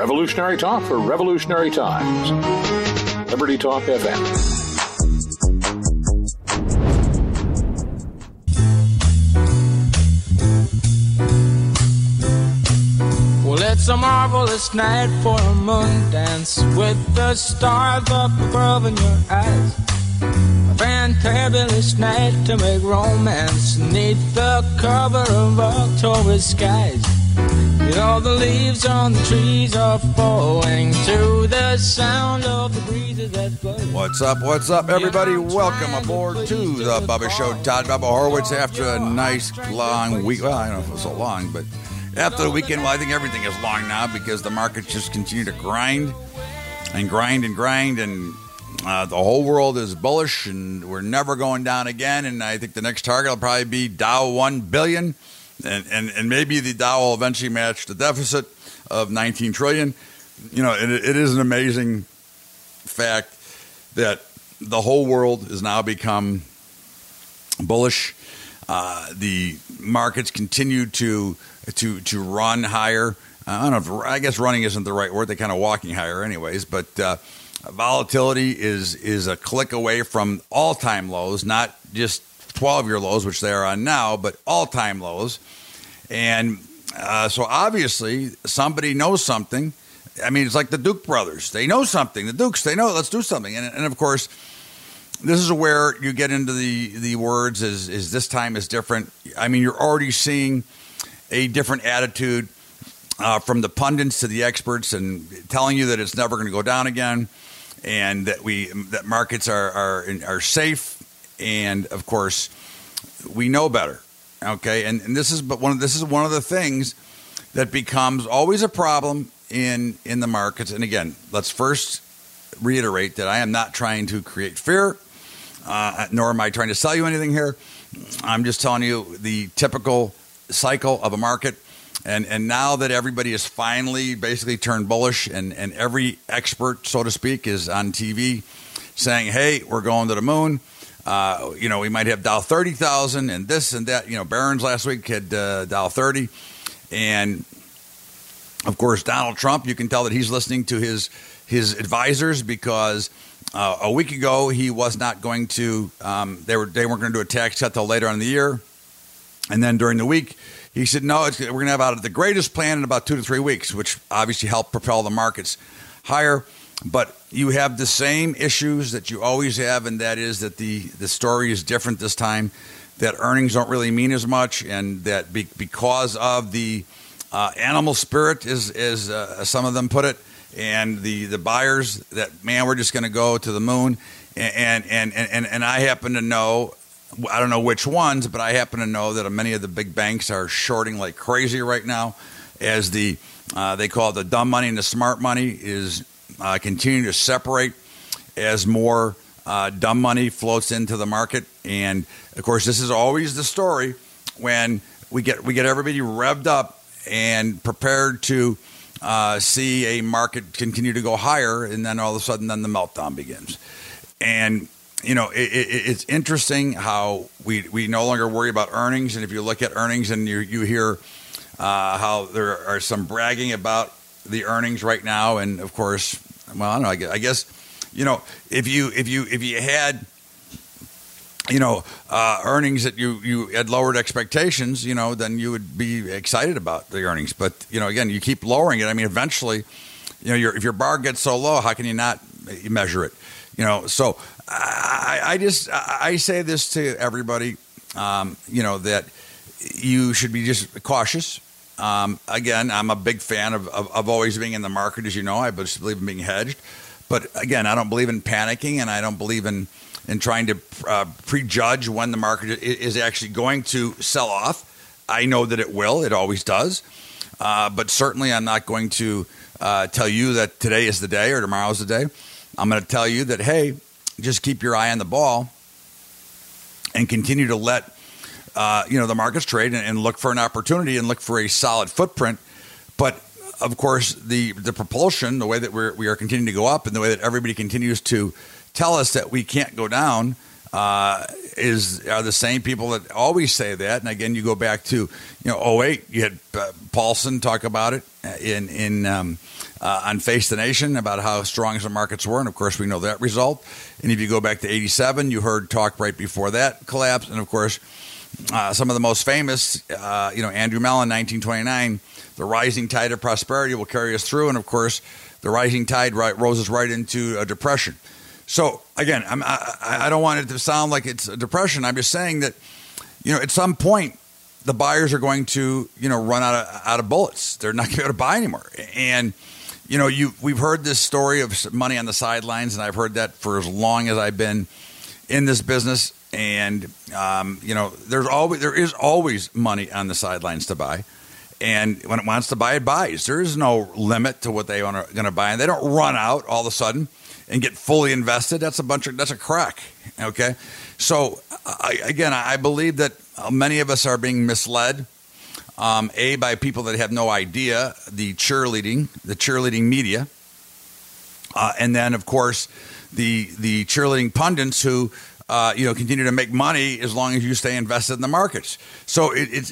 Revolutionary talk for revolutionary times. Liberty Talk FM. Well, it's a marvelous night for a moon dance with the stars up above in your eyes. A fantabulous night to make romance neath the cover of October skies. You know the leaves on the trees are falling to the sound of the breezes that blow. What's up, everybody? Welcome aboard to the Bubba Show. Todd Bubba Horowitz after a nice long week. Well, I don't know if it was so long, but after the weekend, well, I think everything is long now because the markets just continue to grind, and the whole world is bullish, and we're never going down again. And I think the next target will probably be Dow 1 billion. And maybe the Dow will eventually match the deficit of 19 trillion. You know, it is an amazing fact that the whole world has now become bullish. The markets continue to run higher. I don't know. I guess running isn't the right word. They're kind of walking higher, anyways. But volatility is a click away from all-time lows, not just 12-year lows, which they are on now, but all-time lows. And so obviously somebody knows something. I mean, it's like the Duke brothers. They know something. The Dukes, they know, let's do something. And of course, this is where you get into the words is this time is different. I mean, you're already seeing a different attitude from the pundits to the experts and telling you that it's never going to go down again and that markets are safe. And of course, we know better. Okay, and this is one of the things that becomes always a problem in the markets. And again, let's first reiterate that I am not trying to create fear, nor am I trying to sell you anything here. I'm just telling you the typical cycle of a market. And now that everybody is finally basically turned bullish, and every expert, so to speak, is on TV saying, "Hey, we're going to the moon." We might have Dow 30,000 and this and that. Barron's last week had Dow 30. And, of course, Donald Trump, you can tell that he's listening to his advisors because a week ago he was not going to they weren't going to do a tax cut till later on in the year. And then during the week, he said, no, we're going to have out the greatest plan in about 2 to 3 weeks, which obviously helped propel the markets higher. But you have the same issues that you always have, and that is that the story is different this time, that earnings don't really mean as much, and that because of the animal spirit, as some of them put it, and the buyers, that, man, we're just going to go to the moon. And I happen to know, I don't know which ones, but I happen to know that many of the big banks are shorting like crazy right now as they call it the dumb money and the smart money is continue to separate as more dumb money floats into the market. And of course, this is always the story when we get everybody revved up and prepared to see a market continue to go higher, and then all of a sudden, then the meltdown begins. And it's interesting how we no longer worry about earnings. And if you look at earnings and you hear how there are some bragging about the earnings right now, and of course, well, I don't know. I guess if you had earnings that you had lowered expectations, then you would be excited about the earnings. But again, you keep lowering it. I mean, eventually, if your bar gets so low, how can you not measure it? So I say this to everybody, that you should be just cautious. Again, I'm a big fan of always being in the market, as you know. I just believe in being hedged. But again, I don't believe in panicking, and I don't believe in trying to prejudge when the market is actually going to sell off. I know that it will. It always does. But certainly I'm not going to tell you that today is the day or tomorrow is the day. I'm going to tell you that, hey, just keep your eye on the ball and continue to let the markets trade and look for an opportunity and look for a solid footprint. But of course, the propulsion, the way that we are continuing to go up, and the way that everybody continues to tell us that we can't go down, are the same people that always say that. And again, you go back to 08, you had Paulson talk about it on Face the Nation about how strong the markets were, and of course we know that result. And if you go back to '87, you heard talk right before that collapse, and of course some of the most famous, Andrew Mellon, 1929, the rising tide of prosperity will carry us through, and of course the rising tide rose us right into a depression. So again, I don't want it to sound like it's a depression. I'm just saying that at some point the buyers are going to run out of bullets. They're not going to be able to buy anymore, and we've heard this story of money on the sidelines, and I've heard that for as long as I've been in this business. And there is always money on the sidelines to buy, and when it wants to buy, it buys. There is no limit to what they are going to buy, and they don't run out all of a sudden and get fully invested. That's a crack. Okay, so I believe that many of us are being misled. By people that have no idea, the cheerleading media, and then of course the cheerleading pundits who continue to make money as long as you stay invested in the markets. So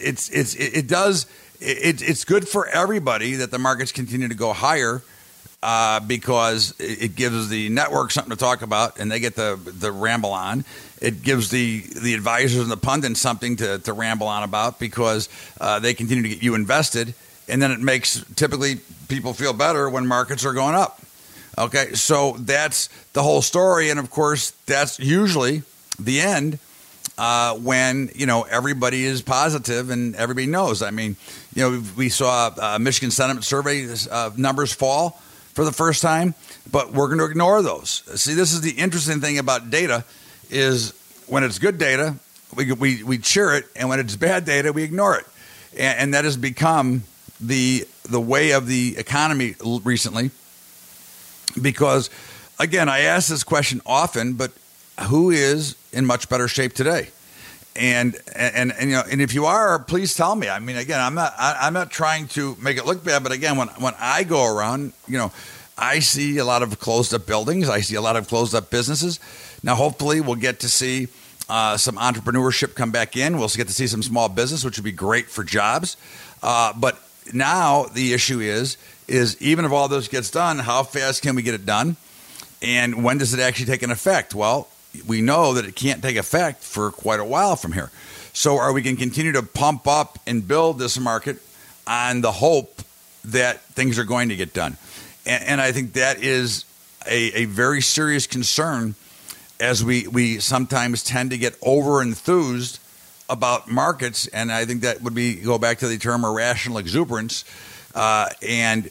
it's good for everybody that the markets continue to go higher, because it gives the network something to talk about, and they get the ramble on. It gives the advisors and the pundits something to ramble on about, because they continue to get you invested, and then it makes typically people feel better when markets are going up. Okay, so that's the whole story, and of course that's usually the end when everybody is positive and everybody knows. I mean, we saw Michigan Sentiment Survey numbers fall for the first time, but we're going to ignore those. See, this is the interesting thing about data, is when it's good data, we cheer it, and when it's bad data, we ignore it, and that has become the way of the economy recently. Because, again, I ask this question often, but who is in much better shape today? And if you are, please tell me. I mean, again, I'm not trying to make it look bad, but again, when I go around, I see a lot of closed up buildings. I see a lot of closed up businesses. Now, hopefully, we'll get to see some entrepreneurship come back in. We'll get to see some small business, which would be great for jobs. But now the issue is even if all this gets done, how fast can we get it done? And when does it actually take an effect? Well, we know that it can't take effect for quite a while from here. So are we going to continue to pump up and build this market on the hope that things are going to get done? And I think that is a very serious concern, as we sometimes tend to get over enthused about markets. And I think that would go back to the term irrational exuberance. Again,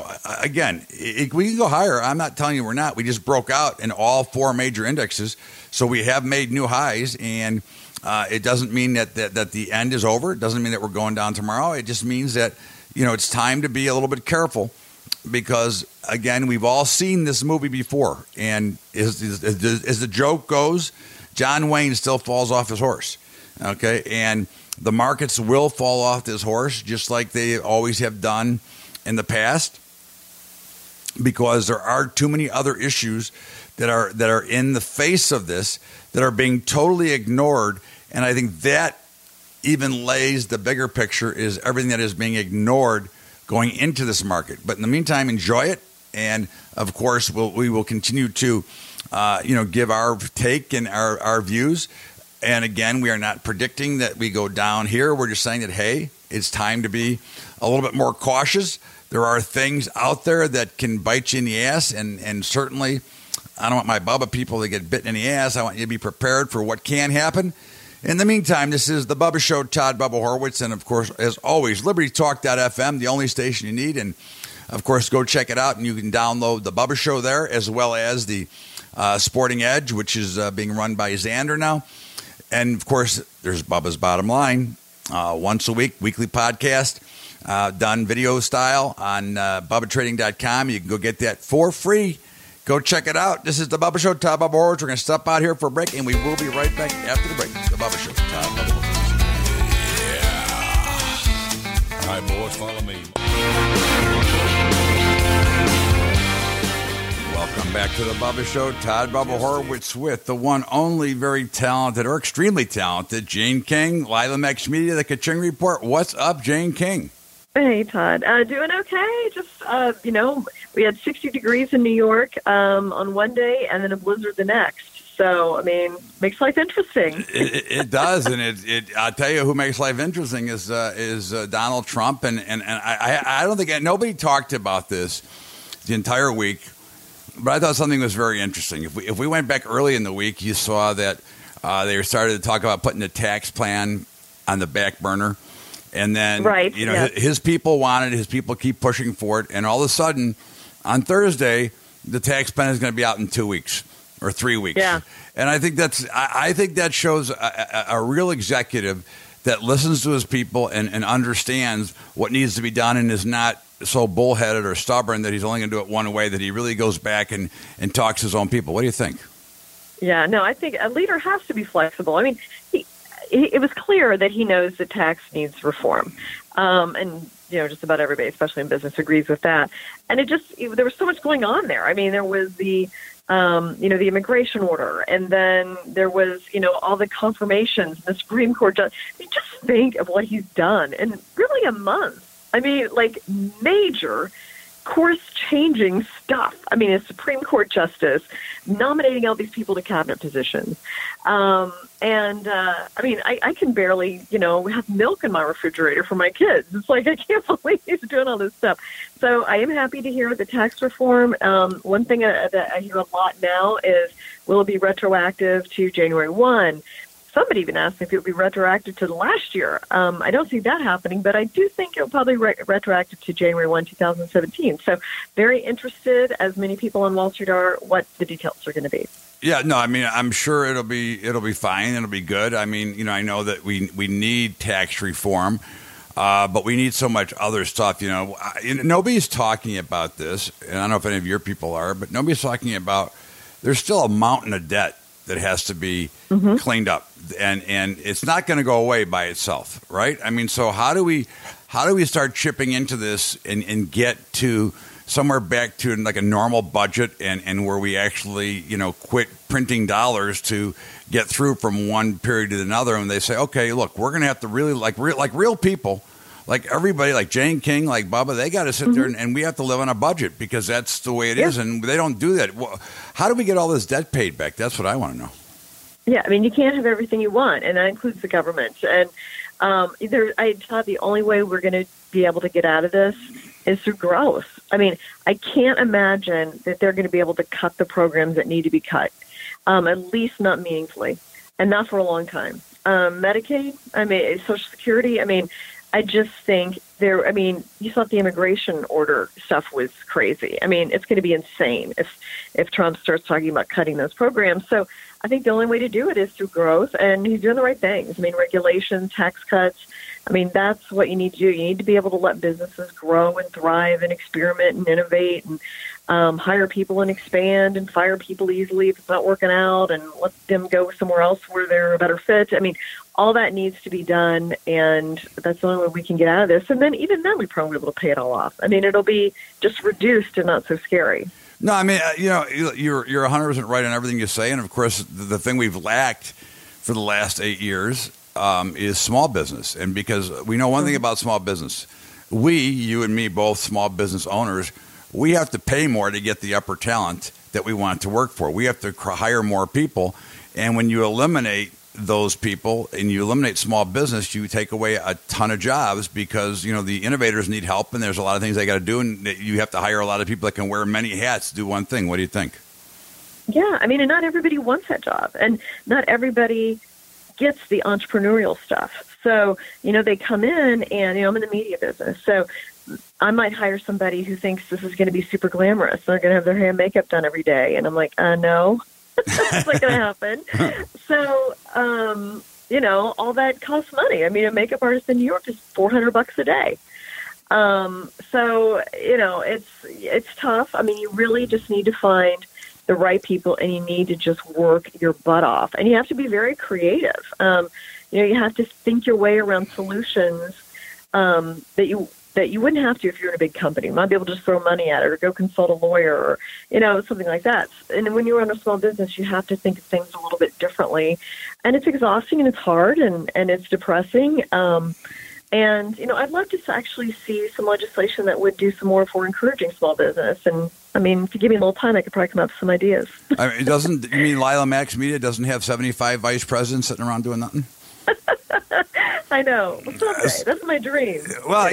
we can go higher. I'm not telling you we're not. We just broke out in all four major indexes. So we have made new highs, and it doesn't mean that the end is over. It doesn't mean that we're going down tomorrow. It just means that, it's time to be a little bit careful, because, again, we've all seen this movie before. And as the joke goes, John Wayne still falls off his horse. Okay, and the markets will fall off this horse, just like they always have done in the past, because there are too many other issues that are in the face of this that are being totally ignored. And I think that even lays the bigger picture, is everything that is being ignored going into this market. But in the meantime, enjoy it. And of course, we will continue to give our take and our views. And again, we are not predicting that we go down here. We're just saying that, hey, it's time to be a little bit more cautious. There are things out there that can bite you in the ass, and certainly I don't want my Bubba people to get bitten in the ass. I want you to be prepared for what can happen. In the meantime, this is The Bubba Show, Todd Bubba Horwitz, and of course, as always, LibertyTalk.fm, the only station you need. And of course, go check it out, and you can download The Bubba Show there, as well as the Sporting Edge, which is being run by Xander now. And, of course, there's Bubba's Bottom Line, once a week, weekly podcast, done video style on BubbaTrading.com. You can go get that for free. Go check it out. This is The Bubba Show, Todd Bubba Horwitz. We're going to step out here for a break, and we will be right back after the break. The Bubba Show, Todd Bubba Horwitz. Yeah. All right, boys, follow me. Welcome back to The Bubba Show. Todd Bubba Horwitz with the one, only, very talented, or extremely talented, Jane King, Lila Max Media, The Kaching Report. What's up, Jane King? Hey, Todd. Doing okay. Just, we had 60 degrees in New York on one day and then a blizzard the next. So, I mean, makes life interesting. It does, and I'll tell you who makes life interesting is Donald Trump, and I don't think nobody talked about this the entire week, but I thought something was very interesting. If we went back early in the week, you saw that they started to talk about putting the tax plan on the back burner, and then his people wanted, his people keep pushing for it, and all of a sudden on Thursday the tax plan is going to be out in 2 weeks. Or 3 weeks. Yeah. And I think that shows a real executive that listens to his people and understands what needs to be done and is not so bullheaded or stubborn that he's only going to do it one way, that he really goes back and talks to his own people. What do you think? Yeah, no, I think a leader has to be flexible. I mean, it was clear that he knows that tax needs reform. And just about everybody, especially in business, agrees with that. And there was so much going on there. I mean, there was the immigration order, and then there was, all the confirmations, the Supreme Court judge. I mean, just think of what he's done in really a month. I mean, like major course-changing stuff. I mean, a Supreme Court justice nominating all these people to cabinet positions. I mean, I can barely, have milk in my refrigerator for my kids. It's like, I can't believe he's doing all this stuff. So I am happy to hear the tax reform. One thing that I hear a lot now is, will it be retroactive to January 1? Somebody even asked me if it would be retroactive to the last year. I don't see that happening, but I do think it'll probably retroactive to January 1, 2017. So very interested, as many people on Wall Street are, what the details are going to be. Yeah, no, I mean, I'm sure it'll be fine. It'll be good. I mean, I know that we need tax reform, but we need so much other stuff. Nobody's talking about this, and I don't know if any of your people are, but nobody's talking about there's still a mountain of debt that has to be cleaned up, and it's not going to go away by itself, right? I mean, so how do we start chipping into this and get to somewhere back to like a normal budget and where we actually, quit printing dollars to get through from one period to another. And they say, okay, look, we're going to have to really like real people, like everybody, like Jane King, like Bubba, they got to sit there and we have to live on a budget because that's the way it is. And they don't do that. How do we get all this debt paid back? That's what I want to know. Yeah. I mean, you can't have everything you want, and that includes the government. And I thought the only way we're going to be able to get out of this is through growth. I mean, I can't imagine that they're going to be able to cut the programs that need to be cut, at least not meaningfully, and not for a long time. Medicaid, I mean, Social Security, I mean, I just think you thought the immigration order stuff was crazy. I mean, it's going to be insane if Trump starts talking about cutting those programs. So I think the only way to do it is through growth, and he's doing the right things. I mean, regulation, tax cuts. I mean, that's what you need to do. You need to be able to let businesses grow and thrive and experiment and innovate and hire people and expand and fire people easily if it's not working out and let them go somewhere else where they're a better fit. I mean, all that needs to be done, and that's the only way we can get out of this. And then even then, we probably be able to pay it all off. I mean, it'll be just reduced and not so scary. No, I mean, you're 100% right on everything you say. And, of course, the thing we've lacked for the last 8 years is small business. And because we know one thing about small business, you and me, both small business owners, we have to pay more to get the upper talent that we want to work for. We have to hire more people. And when you eliminate those people and you eliminate small business, you take away a ton of jobs because, the innovators need help and there's a lot of things they got to do. And you have to hire a lot of people that can wear many hats to do one thing. What do you think? Yeah. I mean, and not everybody wants that job, and not everybody gets the entrepreneurial stuff. So, they come in and, I'm in the media business. So I might hire somebody who thinks this is going to be super glamorous. They're going to have their hair and makeup done every day. And I'm like, no, that's not going to happen. So, all that costs money. I mean, a makeup artist in New York is $400 a day. So, it's tough. I mean, you really just need to find the right people, and you need to just work your butt off. And you have to be very creative. You have to think your way around solutions that you wouldn't have to if you're in a big company. You might be able to just throw money at it or go consult a lawyer or, something like that. And when you run a small business, you have to think of things a little bit differently. And it's exhausting and it's hard and it's depressing. And And, I'd love to actually see some legislation that would do some more for encouraging small business. And, if you give me a little time, I could probably come up with some ideas. You mean Lila Max Media doesn't have 75 vice presidents sitting around doing nothing? I know. Someday. That's my dream. Well,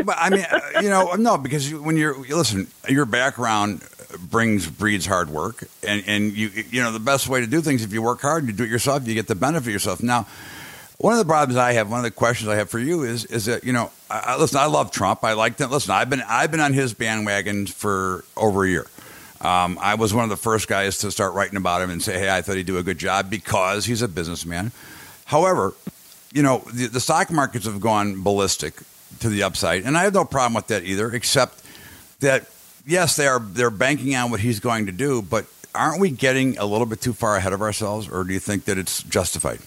no, because when listen, your background breeds hard work, and the best way to do things, if you work hard, you do it yourself, you get the benefit yourself. Now, one of the problems I have, one of the questions I have for you is that, listen, I love Trump. I like that. Listen, I've been on his bandwagon for over a year. I was one of the first guys to start writing about him and say, hey, I thought he'd do a good job because he's a businessman. However, the stock markets have gone ballistic to the upside, and I have no problem with that either, except that, yes, they're banking on what he's going to do, but aren't we getting a little bit too far ahead of ourselves, or do you think that it's justified?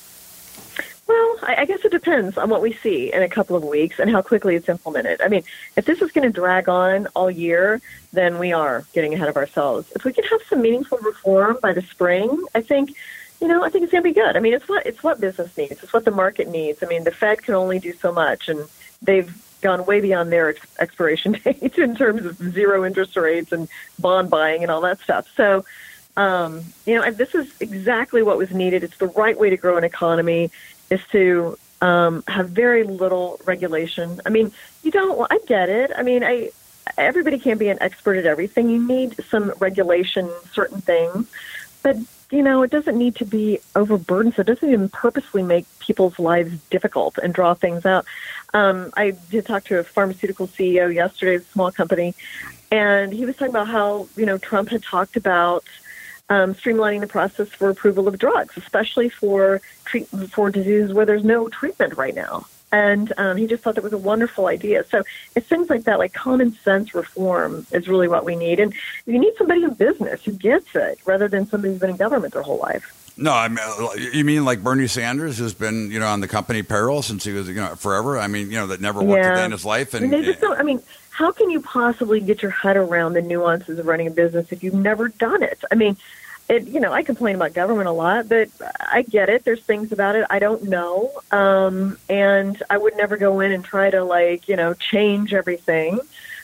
Well, I guess it depends on what we see in a couple of weeks and how quickly it's implemented. If this is going to drag on all year, then we are getting ahead of ourselves. If we can have some meaningful reform by the spring, I think it's going to be good. It's what business needs. It's what the market needs. The Fed can only do so much, and they've gone way beyond their expiration date in terms of zero interest rates and bond buying and all that stuff. So, this is exactly what was needed. It's the right way to grow an economy, is to have very little regulation. I get it. Everybody can't be an expert at everything. You need some regulation, certain things, but it doesn't need to be overburdened, so it doesn't even purposely make people's lives difficult and draw things out. I did talk to a pharmaceutical CEO yesterday, a small company, and he was talking about how, Trump had talked about streamlining the process for approval of drugs, especially for diseases where there's no treatment right now. And he just thought that was a wonderful idea. So it's things like that, like common sense reform is really what we need. And you need somebody in business who gets it rather than somebody who's been in government their whole life. No, you mean like Bernie Sanders, who's been, on the company payroll since he was, forever? that never worked a day in his life. And they just don't, how can you possibly get your head around the nuances of running a business if you've never done it? I complain about government a lot, but I get it. There's things about it I don't know. And I would never go in and try to change everything.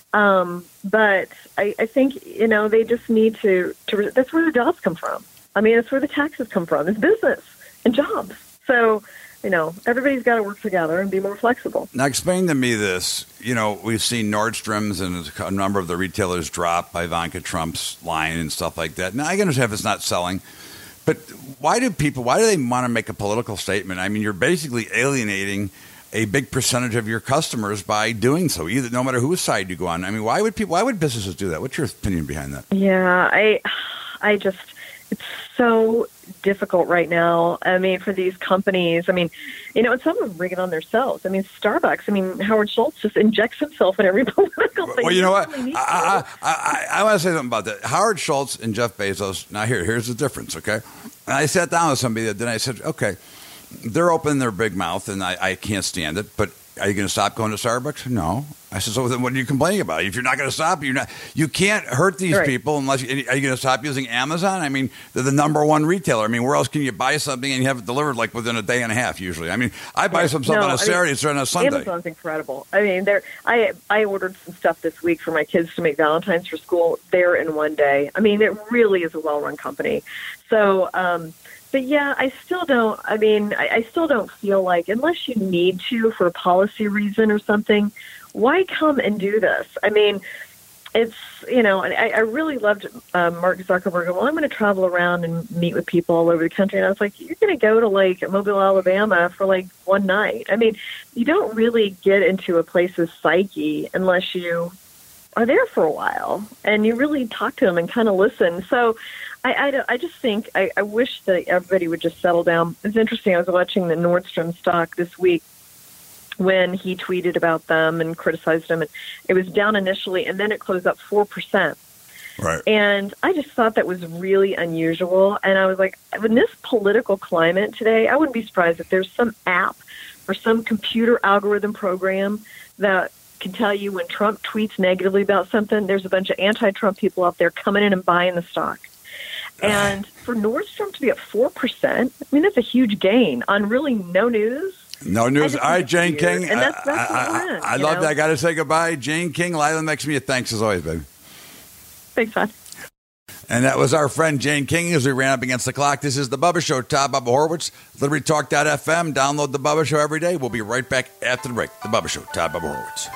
But I think, they just need to, that's where the jobs come from. That's where the taxes come from. It's business and jobs. So, everybody's got to work together and be more flexible. Now, explain to me this. We've seen Nordstrom's and a number of the retailers drop by Ivanka Trump's line and stuff like that. Now, I can understand if it's not selling, but why do they want to make a political statement? You're basically alienating a big percentage of your customers by doing so, no matter whose side you go on. Why would businesses do that? What's your opinion behind that? Yeah, it's so difficult right now. For these companies, and some of them bring it on themselves. Starbucks. Howard Schultz just injects himself in every political thing. Well, you know what? I want to say something about that. Howard Schultz and Jeff Bezos. Now, here's the difference. Okay, and I sat down with somebody that then I said, okay, they're opening their big mouth, and I can't stand it, but. Are you going to stop going to Starbucks? No. I said, so then what are you complaining about? If you're not going to stop, you can't hurt these people unless are you going to stop using Amazon? They're the number one retailer. Where else can you buy something and you have it delivered within a day and a half usually? I buy some stuff on a Saturday, it's on a Sunday. Amazon's incredible. I ordered some stuff this week for my kids to make Valentine's for school there in one day. It really is a well-run company. So, but yeah, I still don't. I still don't feel like, unless you need to for a policy reason or something, why come and do this? It's I really loved Mark Zuckerberg. Well, I'm going to travel around and meet with people all over the country, and I was like, you're going to go to Mobile, Alabama for one night. You don't really get into a place's psyche unless you are there for a while and you really talk to them and kind of listen. So. I just think I wish that everybody would just settle down. It's interesting. I was watching the Nordstrom stock this week when he tweeted about them and criticized them, and it was down initially, and then it closed up 4%. Right. And I just thought that was really unusual. And I was like, in this political climate today, I wouldn't be surprised if there's some app or some computer algorithm program that can tell you when Trump tweets negatively about something, there's a bunch of anti-Trump people out there coming in and buying the stock. And for Nordstrom to be at 4%, that's a huge gain on really no news. No news. All right, Jane King. And that's I love that. I got to say goodbye. Jane King, Lila makes me a thanks as always, baby. Thanks, Todd. And that was our friend Jane King as we ran up against the clock. This is The Bubba Show. Todd Bubba Horowitz, LibertyTalk.fm. Download The Bubba Show every day. We'll be right back after the break. The Bubba Show. Todd Bubba Horowitz.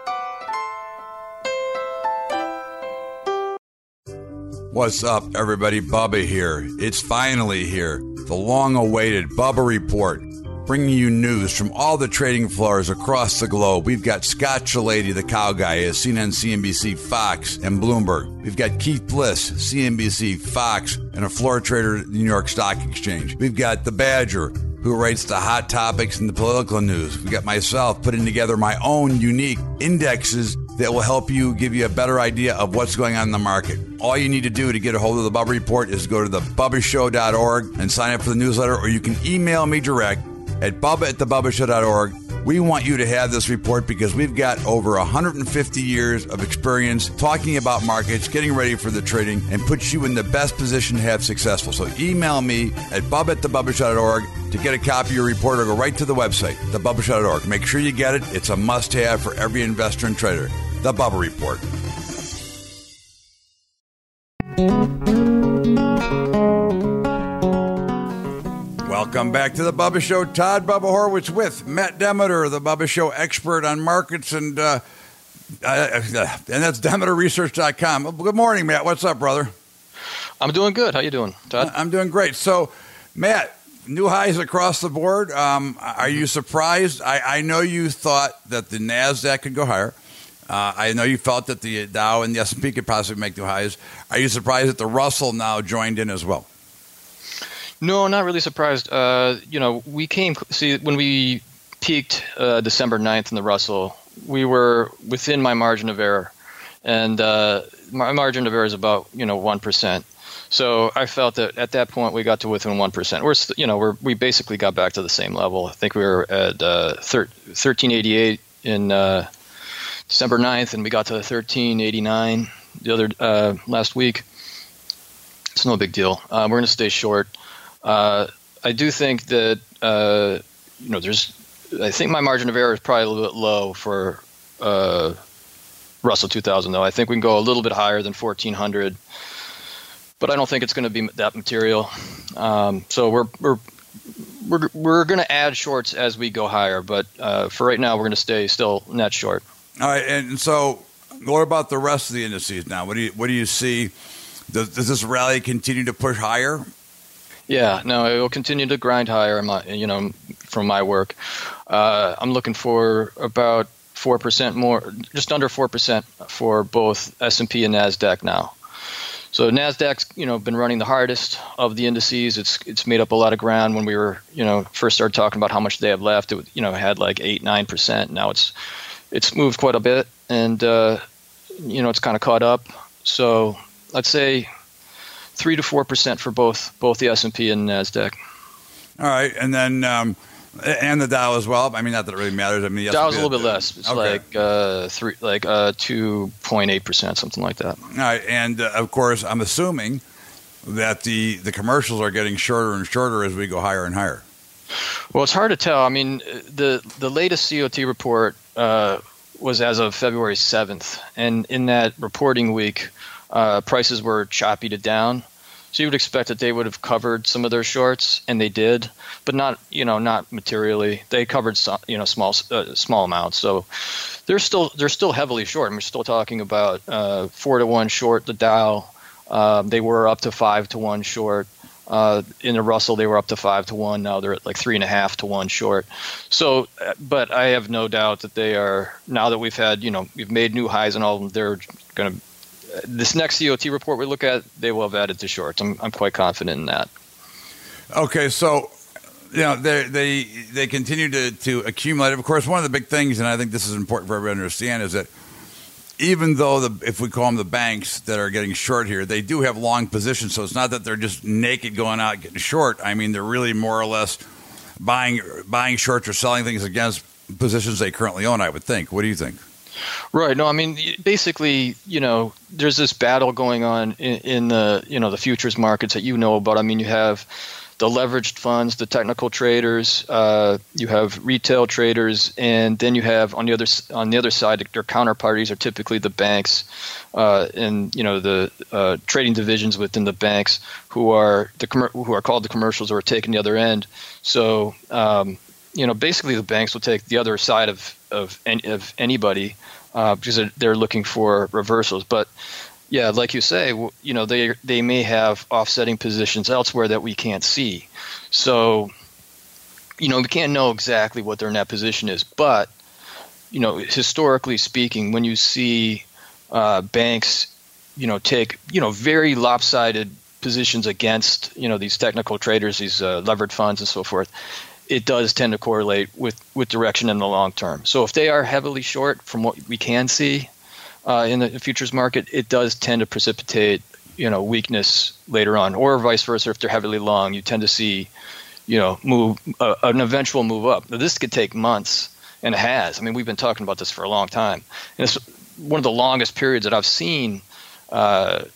What's up, everybody? Bubba here. It's finally here. The long-awaited Bubba Report. Bringing you news from all the trading floors across the globe. We've got Scott Chilady, the cow guy, at CNN, CNBC, Fox, and Bloomberg. We've got Keith Bliss, CNBC, Fox, and a floor trader at the New York Stock Exchange. We've got the Badger, who rates the hot topics and the political news. We've got myself putting together my own unique indexes that will help you, give you a better idea of what's going on in the market. All you need to do to get a hold of the Bubba Report is go to thebubbashow.org and sign up for the newsletter, or you can email me direct at bubba@thebubbashow.org. We want you to have this report because we've got over 150 years of experience talking about markets, getting ready for the trading, and puts you in the best position to have successful. So email me at bubba@thebubbashow.org to get a copy of your report, or go right to the website, thebubbashow.org. Make sure you get it. It's a must-have for every investor and trader. The Bubba Report. Welcome back to the Bubba Show. Todd Bubba Horowitz with Matt Demeter, the Bubba Show expert on markets, and that's DemeterResearch.com. Good morning, Matt. What's up, brother? I'm doing good. How you doing, Todd? I'm doing great. So, Matt, new highs across the board. Are you surprised? I know you thought that the NASDAQ could go higher. I know you felt that the Dow and the S&P could possibly make new highs. Are you surprised that the Russell now joined in as well? No, not really surprised. When we peaked December 9th in the Russell, we were within my margin of error. And my margin of error is about, 1%. So I felt that at that point we got to within 1%. We basically got back to the same level. I think we were at 1388 in December 9th, and we got to 1389 the other last week. It's no big deal. We're going to stay short. I do think that I think my margin of error is probably a little bit low for Russell 2000, though. I think we can go a little bit higher than 1400, but I don't think it's going to be that material. So we're going to add shorts as we go higher, but for right now we're going to stay still net short. All right, and so what about the rest of the indices now? What do you see? Does this rally continue to push higher? Yeah, no, it will continue to grind higher. From my work, I'm looking for about 4% more, just under 4% for both S&P and Nasdaq now. So Nasdaq's been running the hardest of the indices. It's made up a lot of ground. When we were first started talking about how much they have left, it had like 8-9%. Now it's moved quite a bit, and it's kind of caught up. So let's say 3 to 4% for both the S&P and Nasdaq. All right, and then and the Dow as well. I mean, not that it really matters. I mean, the Dow's a little bit less. It's like 2.8%, something like that. All right, and of course, I'm assuming that the commercials are getting shorter and shorter as we go higher and higher. Well, it's hard to tell. I mean, the latest COT report was as of February 7th, and in that reporting week, prices were choppy to down. So you would expect that they would have covered some of their shorts, and they did, but not materially. They covered small amounts. So they're still heavily short. And we're still talking about 4-to-1 short the Dow. They were up to 5-to-1 short. In the Russell, they were up to 5-to-1. Now they're at like 3.5-to-1 short. So, but I have no doubt that they are, now that we've made new highs and all of them, they're going to. This next COT report we look at, they will have added to shorts. I'm quite confident in that. Okay, so they continue to accumulate. Of course, one of the big things, and I think this is important for everyone to understand, is that even though if we call them the banks that are getting short here, they do have long positions. So it's not that they're just naked going out getting short. I mean, they're really more or less buying shorts or selling things against positions they currently own, I would think. What do you think? Right. No, I mean, basically, there's this battle going on in the, the futures markets that about. I mean, you have leveraged funds, the technical traders, you have retail traders, and then you have on the other side, their counterparties are typically the banks, and the trading divisions within the banks who are called the commercials, or are taking the other end. So basically the banks will take the other side of anybody because they're looking for reversals, but. Yeah, like you say, they may have offsetting positions elsewhere that we can't see. So, we can't know exactly what their net position is. But, historically speaking, when you see banks, take, very lopsided positions against, these technical traders, these levered funds and so forth, it does tend to correlate with direction in the long term. So if they are heavily short from what we can see, in the futures market, it does tend to precipitate, weakness later on, or vice versa. If they're heavily long, you tend to see, an eventual move up. Now, this could take months, and it has. I mean, we've been talking about this for a long time, and it's one of the longest periods that I've seen that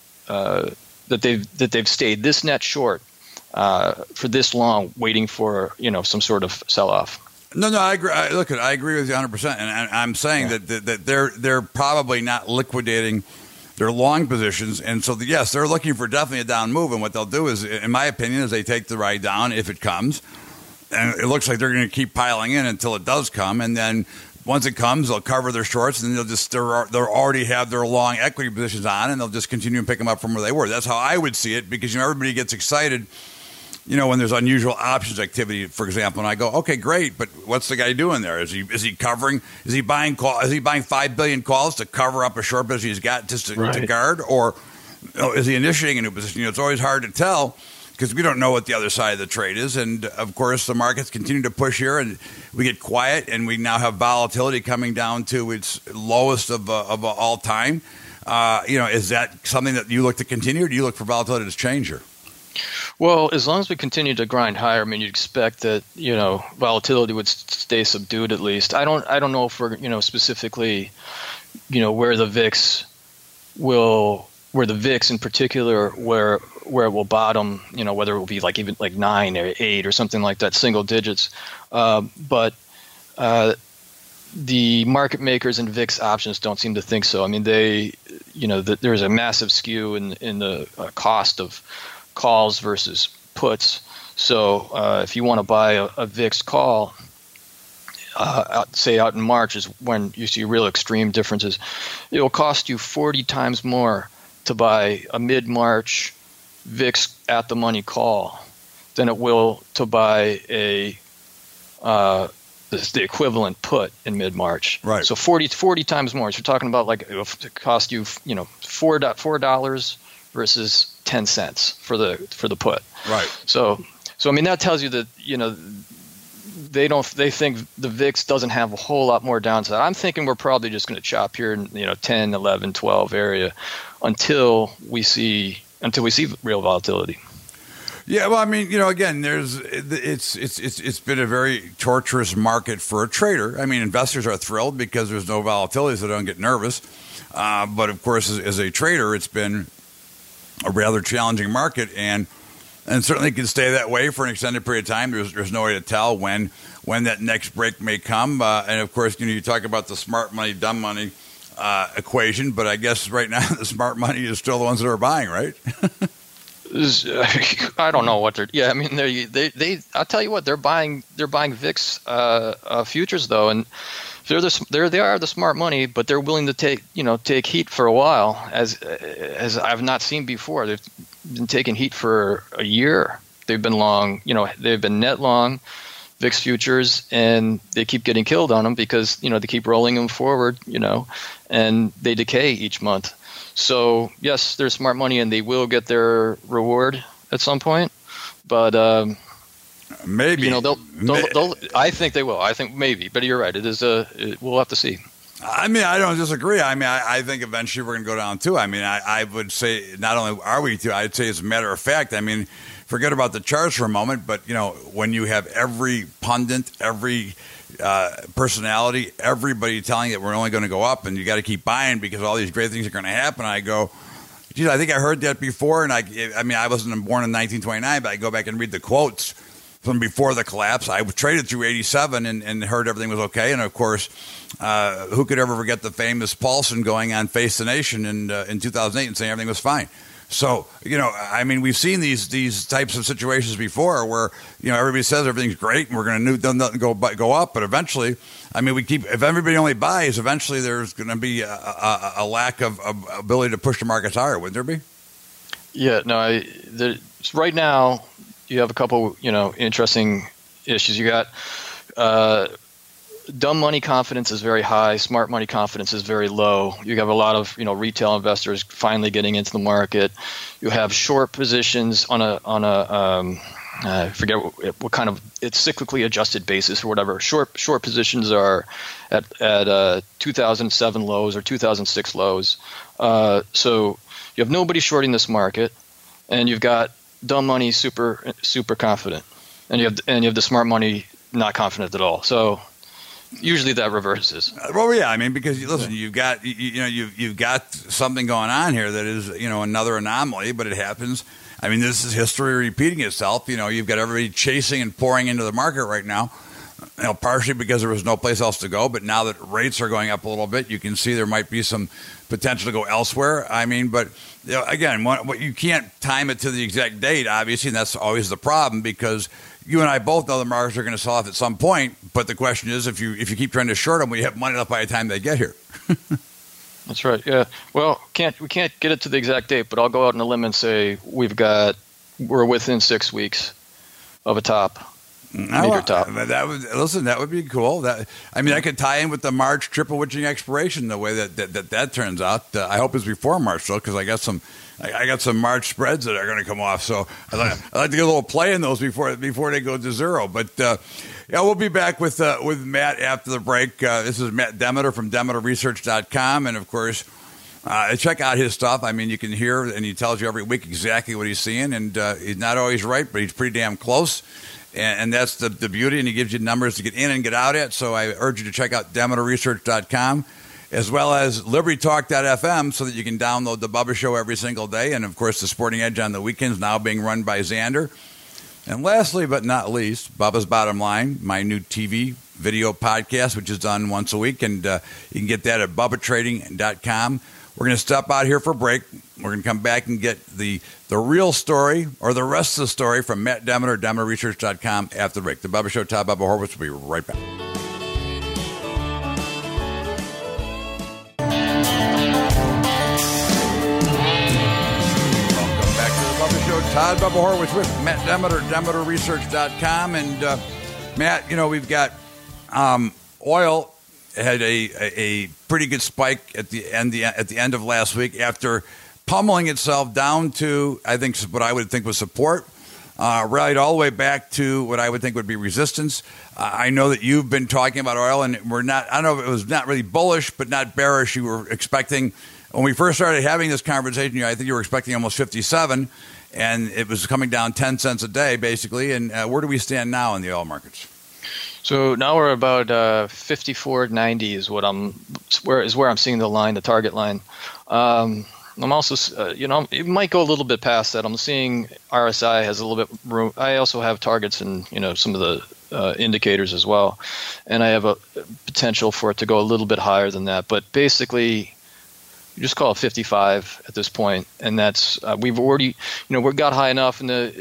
they've stayed this net short for this long, waiting for some sort of sell-off. No, I agree. I agree with you 100%, and I'm saying that they're probably not liquidating their long positions, and so yes, they're looking for definitely a down move. And what they'll do is, in my opinion, is they take the ride down if it comes, and it looks like they're going to keep piling in until it does come, and then once it comes, they'll cover their shorts, and they'll already have their long equity positions on, and they'll just continue to pick them up from where they were. That's how I would see it, because everybody gets excited. When there's unusual options activity, for example, and I go, okay, great, but what's the guy doing there? Is he covering? Is he buying 5 billion calls to cover up a short position he's got just to guard, or is he initiating a new position? It's always hard to tell because we don't know what the other side of the trade is, and of course the markets continue to push here, and we get quiet, and we now have volatility coming down to its lowest of all time. Is that something that you look to continue, or do you look for volatility to change here? Well, as long as we continue to grind higher, I mean, you'd expect that volatility would stay subdued at least. I don't know if we're specifically where the VIX in particular where it will bottom, whether it will be even 9 or 8 or something like that, single digits. But the market makers and VIX options don't seem to think so. I mean, there's a massive skew in the cost of calls versus puts. So if you want to buy a VIX call, out in March is when you see real extreme differences. It will cost you 40 times more to buy a mid-March VIX at the money call than it will to buy the equivalent put in mid-March. Right. So 40 times more. So you're talking about it cost you $4 versus 10 cents for the put. Right. So I mean, that tells you that they think the VIX doesn't have a whole lot more downside. I'm thinking we're probably just going to chop here in 10, 11, 12 area until we see real volatility. Yeah, well, I mean, again, it's been a very torturous market for a trader. I mean, investors are thrilled because there's no volatility, so they don't get nervous. But of course, as a trader, it's been a rather challenging market, and certainly can stay that way for an extended period of time. There's no way to tell when that next break may come. And of course, you talk about the smart money, dumb money equation, but I guess right now the smart money is still the ones that are buying, right? I don't know what they're. Yeah, I mean, they. I'll tell you what, they're buying VIX futures though, and they are the smart money, but they're willing to take heat for a while, as I've not seen before. They've been taking heat for a year. They've been long, they've been net long VIX futures, and they keep getting killed on them because they keep rolling them forward, and they decay each month. So yes, they're smart money, and they will get their reward at some point, but. Maybe they'll. I think they will. I think maybe, but you're right. We'll have to see. I mean, I don't disagree. I mean, I think eventually we're going to go down too. I mean, I would say not only are we to, I'd say as a matter of fact. I mean, forget about the charts for a moment, but when you have every pundit, every personality, everybody telling you that we're only going to go up, and you got to keep buying because all these great things are going to happen. I go, geez, I think I heard that before, and I mean, I wasn't born in 1929, but I go back and read the quotes from before the collapse. I traded through 87 and heard everything was okay. And, of course, who could ever forget the famous Paulson going on Face the Nation in 2008 and saying everything was fine. So, I mean, we've seen these types of situations before where, everybody says everything's great and we're going to nothing go up. But eventually, I mean, if everybody only buys, eventually there's going to be a lack of ability to push the markets higher, wouldn't there be? Yeah, no, right now you have a couple, interesting issues. You got dumb money confidence is very high. Smart money confidence is very low. You have a lot of retail investors finally getting into the market. You have short positions on a I forget what kind of it's cyclically adjusted basis or whatever. Short positions are at 2007 lows or 2006 lows. So you have nobody shorting this market, and you've got dumb money super confident, and you have the smart money not confident at all. So usually that reverses. Well, yeah, I mean, because listen, you've got you've got something going on here that is another anomaly, but it happens. I mean, this is history repeating itself. You've got everybody chasing and pouring into the market right now. Partially because there was no place else to go, but now that rates are going up a little bit, you can see there might be some potential to go elsewhere. I mean, but again, what you can't time it to the exact date, obviously, and that's always the problem because you and I both know the markets are going to sell off at some point. But the question is, if you keep trying to short them, we have money left by the time they get here. That's right. Yeah. Well, we can't get it to the exact date, but I'll go out on a limb and say we're within 6 weeks of a top. Major top. That would be cool. I could tie in with the March triple witching expiration the way that turns out. I hope it's before March though, because I got some March spreads that are going to come off. So I like to get a little play in those before they go to zero. But we'll be back with Matt after the break. This is Matt Demeter from DemeterResearch.com, and of course, check out his stuff. I mean, you can hear and he tells you every week exactly what he's seeing, and he's not always right, but he's pretty damn close. And that's the beauty, and he gives you numbers to get in and get out at. So I urge you to check out DemeterResearch.com as well as LibertyTalk.fm so that you can download the Bubba Show every single day. And, of course, the Sporting Edge on the weekends now being run by Xander. And lastly but not least, Bubba's Bottom Line, my new TV video podcast, which is done once a week. And you can get that at BubbaTrading.com. We're going to step out here for a break. We're going to come back and get the real story or the rest of the story from Matt Demeter, DemeterResearch.com after the break. The Bubba Show, Todd Bubba Horwitz will be right back. Welcome back to the Bubba Show. Todd Bubba Horwitz with Matt Demeter, DemeterResearch.com. And Matt, we've got oil had a pretty good spike at the end of last week after pummeling itself down to, I think, what I would think was support, rallied all the way back to what I would think would be resistance. I know that you've been talking about oil, and I don't know if it was not really bullish, but not bearish. You were expecting, when we first started having this conversation, I think you were expecting almost 57, and it was coming down 10 cents a day, basically. And where do we stand now in the oil markets? So now we're about 54.90 is where I'm seeing the line, the target line. I'm also, it might go a little bit past that. I'm seeing RSI has a little bit room. I also have targets in, some of the indicators as well, and I have a potential for it to go a little bit higher than that. But basically, you just call it 55 at this point, and that's we've already, we got high enough in the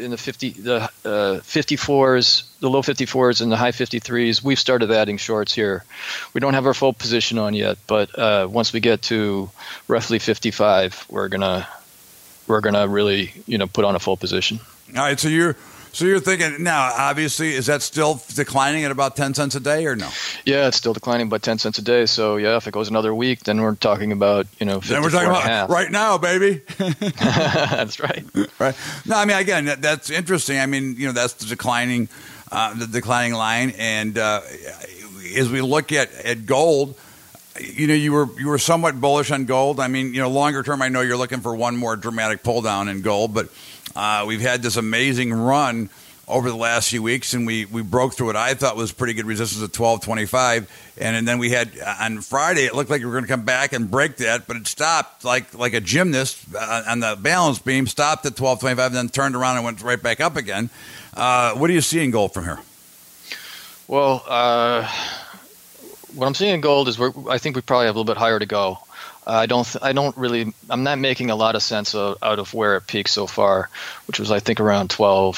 54s, the low 54s and the high 53s. We've started adding shorts here. We don't have our full position on yet, but once we get to roughly 55, we're gonna really put on a full position. All right, so you're thinking now, obviously, is that still declining at about 10 cents a day or no? Yeah, it's still declining by 10 cents a day. So, yeah, if it goes another week, then we're talking about, 54 then we're talking about half. Right now, baby. That's right. Right. No, I mean, again, that's interesting. I mean, that's the declining line. And as we look at gold, you were somewhat bullish on gold. I mean, longer term, I know you're looking for one more dramatic pull down in gold, but we've had this amazing run over the last few weeks, and we broke through what I thought was pretty good resistance at 12.25, and then we had on Friday it looked like we were going to come back and break that, but it stopped like a gymnast on the balance beam, stopped at 12.25, and then turned around and went right back up again. What do you see in gold from here? Well, what I'm seeing in gold is I think we probably have a little bit higher to go. I'm not making a lot of sense out of where it peaked so far, which was I think around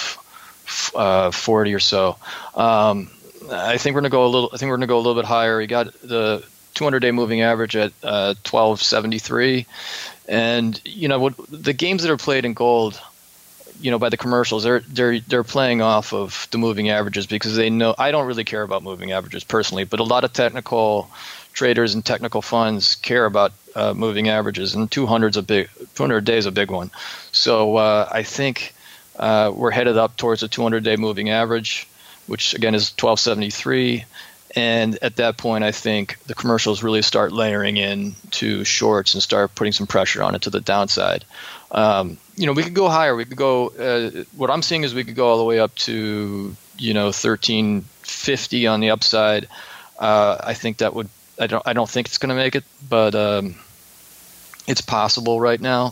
12.40 or so. I think we're going to go a little bit higher. You got the 200-day moving average at 12.73, and the games that are played in gold, by the commercials, they're playing off of the moving averages because they know I don't really care about moving averages personally, but a lot of technical traders and technical funds care about moving averages, and 200 day is a big one. So I think we're headed up towards a 200-day moving average, which again is 12.73. And at that point, I think the commercials really start layering in to shorts and start putting some pressure on it to the downside. We could go higher. We could go. What I'm seeing is we could go all the way up to 13.50 on the upside. I think that would. I don't think it's going to make it, but it's possible right now.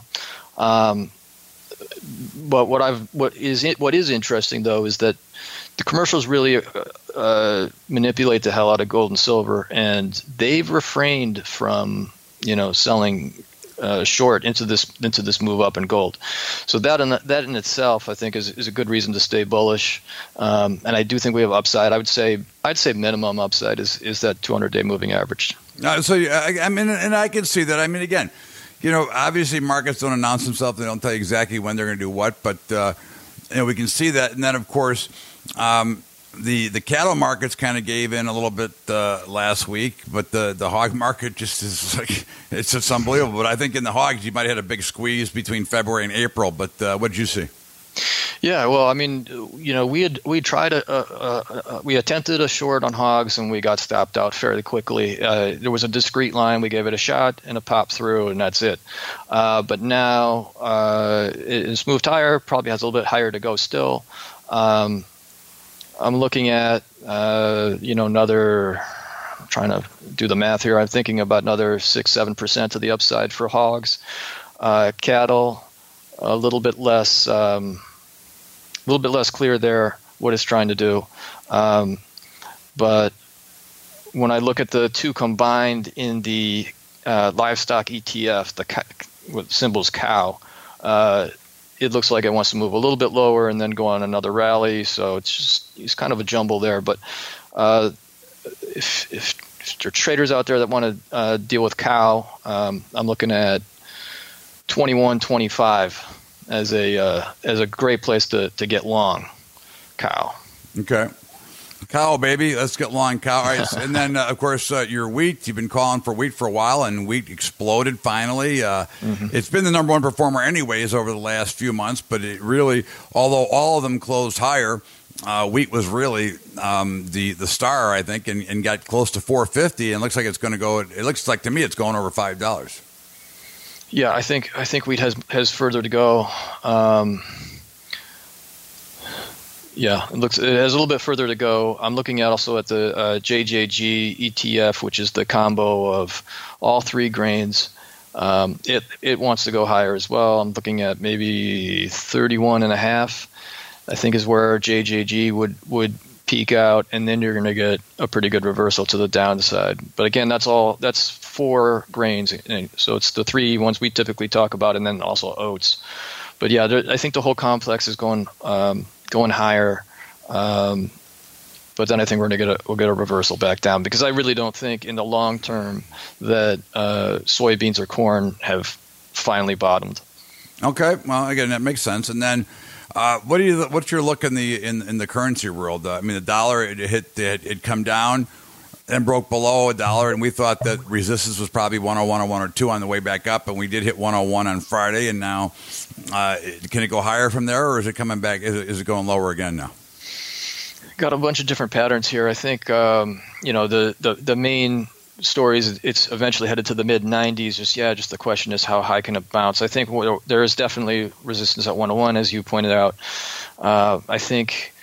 But what is interesting though is that the commercials really manipulate the hell out of gold and silver, and they've refrained from selling short into this move up in gold. So that in itself, I think, is a good reason to stay bullish. And I do think we have upside. I'd say minimum upside is that 200-day moving average. So I mean, and I can see that. I mean, again, obviously markets don't announce themselves. They don't tell you exactly when they're going to do what, but we can see that. And then of course, the cattle markets kind of gave in a little bit last week, but the hog market just is it's just unbelievable. But I think in the hogs you might have had a big squeeze between February and April. But what did you see? Yeah, well, I mean, we attempted a short on hogs and we got stopped out fairly quickly. There was a discrete line, we gave it a shot and a pop through, and that's it. But now it's moved higher, probably has a little bit higher to go still. I'm looking at another. I'm trying to do the math here. I'm thinking about another 6-7% to the upside for hogs. Cattle, a little bit less clear there what it's trying to do. But when I look at the two combined in the livestock ETF, with symbols cow, it looks like it wants to move a little bit lower and then go on another rally. So it's kind of a jumble there. But if there are traders out there that want to deal with cow, I'm looking at 21.25 as a great place to get long cow. Okay. Cow, baby. Let's get long cow. All right. And then, of course, your wheat. You've been calling for wheat for a while, and wheat exploded finally. It's been the number one performer anyways over the last few months, but it really, although all of them closed higher, wheat was really the star, I think, and got close to $4.50, and looks like it's going to go. It looks like to me it's going over $5. Yeah, I think wheat has further to go. Yeah, it has a little bit further to go. I'm looking at also at the JJG ETF, which is the combo of all three grains. It wants to go higher as well. I'm looking at maybe 31.5. I think is where JJG would peak out, and then you're going to get a pretty good reversal to the downside. But again, that's four grains, so it's the three ones we typically talk about, and then also oats. But yeah, I think the whole complex is going higher. But then I think we'll get a reversal back down, because I really don't think in the long term that soybeans or corn have finally bottomed. Okay, well, again, that makes sense. And then what's your look in the currency world? I mean, the dollar it come down and broke below $1, and we thought that resistance was probably 101 or 102 on the way back up, and we did hit 101 on Friday, and now can it go higher from there, or is it coming back? Is it going lower again now? Got a bunch of different patterns here. I think the main story is it's eventually headed to the mid-90s. Just the question is how high can it bounce? I think there is definitely resistance at 101, as you pointed out. I think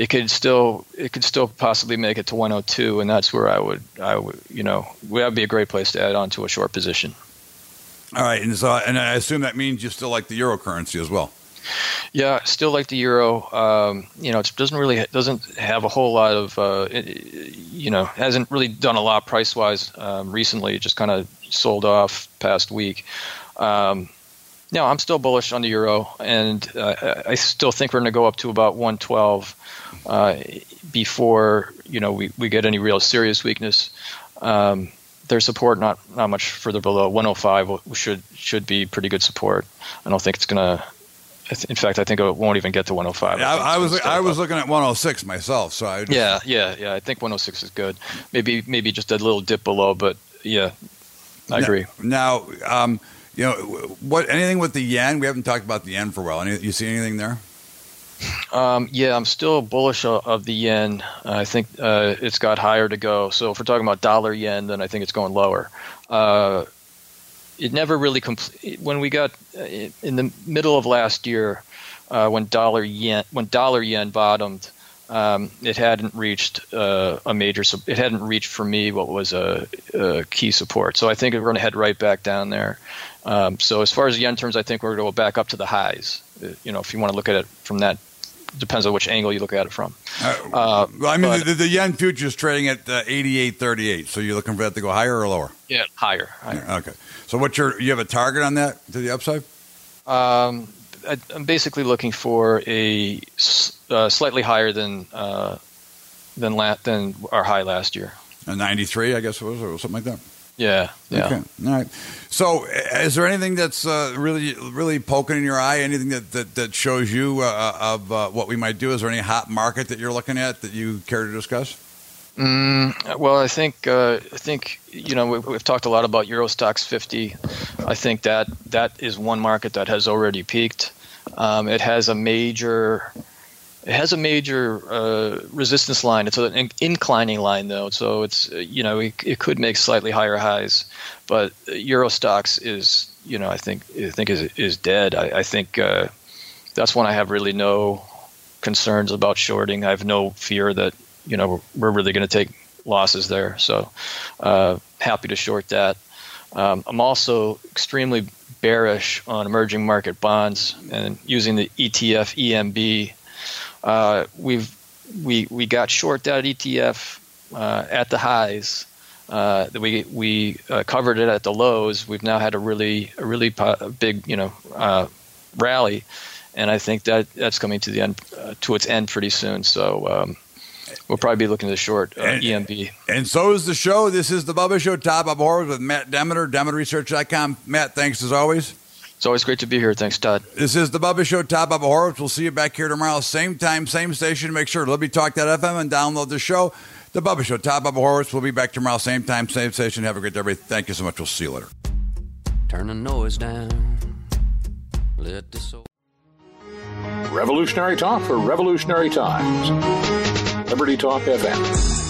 it could still possibly make it to 102, and that's where I would that would be a great place to add on to a short position. All right, and I assume that means you still like the euro currency as well. Yeah, still like the euro. It doesn't have a whole lot of hasn't really done a lot price wise recently. It just kind of sold off past week. No, I'm still bullish on the euro, and I still think we're going to go up to about 112 before we get any real serious weakness. Their support not much further below 105 should be pretty good support. I don't think it's going to. In fact, I think it won't even get to 105. Yeah, I was looking at 106 myself, so I yeah. I think 106 is good. Maybe just a little dip below, but yeah, I agree. Now, anything with the yen? We haven't talked about the yen for a while. You see anything there? Yeah, I'm still bullish of the yen. I think it's got higher to go. So if we're talking about dollar yen, then I think it's going lower. It never really when we got in the middle of last year, when dollar yen bottomed, it hadn't reached it hadn't reached for me what was a key support. So I think we're going to head right back down there. So as far as yen terms, I think we're going to go back up to the highs. If you want to look at it from that, depends on which angle you look at it from. The yen future is trading at 88.38. So you're looking for that to go higher or lower? Yeah, higher. Okay. So you have a target on that to the upside? I'm basically looking for a slightly higher than our high last year. A 93, I guess it was, or something like that. Yeah. Okay. All right. So, is there anything that's really, really poking in your eye? Anything that shows you of what we might do? Is there any hot market that you're looking at that you care to discuss? Well, I think we've talked a lot about Eurostoxx 50. I think that is one market that has already peaked. It has a major resistance line. It's an inclining line though, so it's it could make slightly higher highs. But Eurostoxx is I think is dead. I think that's one I have really no concerns about shorting. I have no fear that we're really going to take losses there. So happy to short that. I'm also extremely bearish on emerging market bonds and using the ETF EMB. We got short that ETF at the highs. We covered it at the lows. We've now had a really big rally, and I think that's coming to the end to its end pretty soon. So we'll probably be looking to short EMB. And so is the show. This is the Bubba Show. Todd Bubba Horowitz with Matt Demeter, DemeterResearch.com. Matt, thanks as always. It's always great to be here. Thanks, Todd. This is the Bubba Show. Todd Bubba Horowitz. We'll see you back here tomorrow, same time, same station. Make sure to LibertyTalk.fm and download the show. The Bubba Show. Todd Bubba Horowitz. We'll be back tomorrow, same time, same station. Have a great day, everybody. Thank you so much. We'll see you later. Turn the noise down. Let the soul. Revolutionary talk for revolutionary times. Liberty Talk FM.